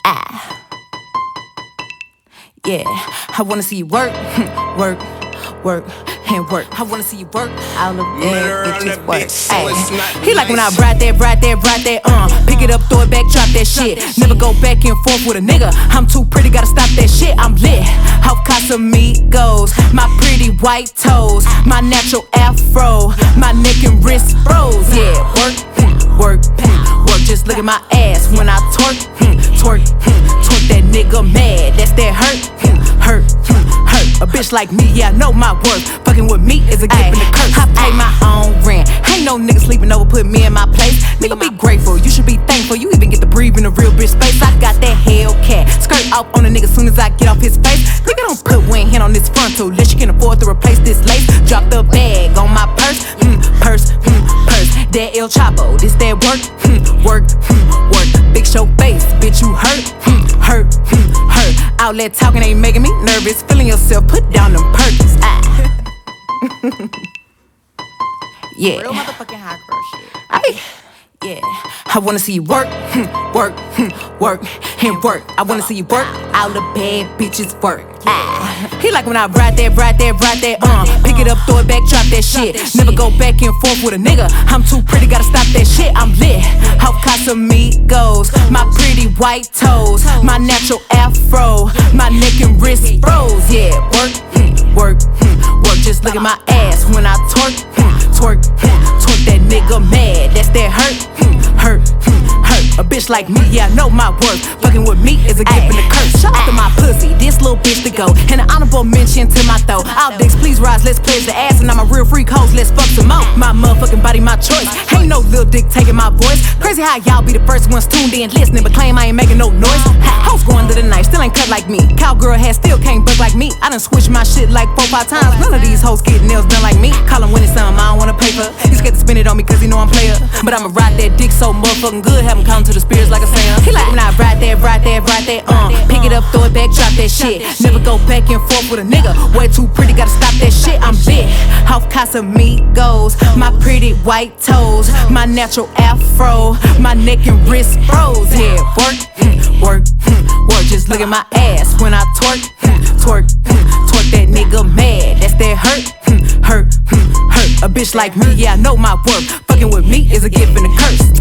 Yeah, I wanna see you work, work, work, and work. I wanna see you work. All the bad bitches work. He like when I ride that, pick it up, throw it back, drop that shit. Never go back and forth with a nigga. I'm too pretty, gotta stop that shit. I'm lit. Off Casamigos, my pretty white toes, my natural afro, my neck and wrist froze. Yeah, work, work, work. Just look at my ass when I twerk, twerk, twerk. That nigga mad. That's that hurt, hurt, hurt. A bitch like me, yeah, I know my worth. Fucking with me is a gift and a curse. I pay my own rent. Ain't no nigga sleeping over, put me in my place. Nigga, be grateful. You should be thankful. You even get to breathe in a real bitch space. I got that Hellcat. Skirt off on a nigga soon as I get off his face. Nigga, don't put one hand on this frontal unless you can afford to replace this lace. Drop the bag on my purse, purse, purse. That El Chapo, this that work, work, work. Big show face, bitch, you hurt, hurt, hurt. Outlet talking ain't making me nervous. Feeling yourself, put down them Perkins. Yeah. Real motherfucking high girl shit. Yeah, I wanna see you work, work, work, and work. I wanna see you work, all the bad bitches work. He like when I ride that, pick it up, throw it back, drop that shit. Never go back and forth with a nigga. I'm too pretty, gotta stop that shit. I'm lit. Off Casamigos, my pretty white toes, my natural afro, my neck and wrist froze. Yeah, work, work, work. Just look at my ass when I twerk, twerk, twerk. That nigga mad. That's that hurt, hurt, hurt. A bitch like me, yeah, I know my worth. Fucking with me is a gift and a curse. Shout out to my pussy, this little bitch to go. And an honorable mention to my throat. All dicks, please rise, let's pledge the ass. And I'm a real freak hoes, let's fuck some more. My motherfucking body, my choice. Ain't no little dick taking my voice. Crazy how y'all be the first ones tuned in, listening, but claim I ain't making no noise. Hoes going to the night, still ain't cut like me. Cowgirl head still can't bug like me. I done switched my shit like 4-5 times. None of these hoes get nails done like me. Call him winning something, I don't wanna pay for. He's scared to spend it on me cause he know I'm player. But I'ma ride that dick so motherfucking good, have him come to the spirits like a singer. He like when I ride that, pick it up, throw it back, drop that shit. Never go back and forth with a nigga. Way too pretty, gotta stop that shit. I'm lit. Off Casamigos, my pretty white toes, my natural afro, my neck and wrist froze. Yeah, work, work, work. Just look at my ass when I twerk, twerk, twerk. That nigga mad. That's that hurt, hurt, hurt. A bitch like me, yeah, I know my worth. Fucking with me is a gift and a curse.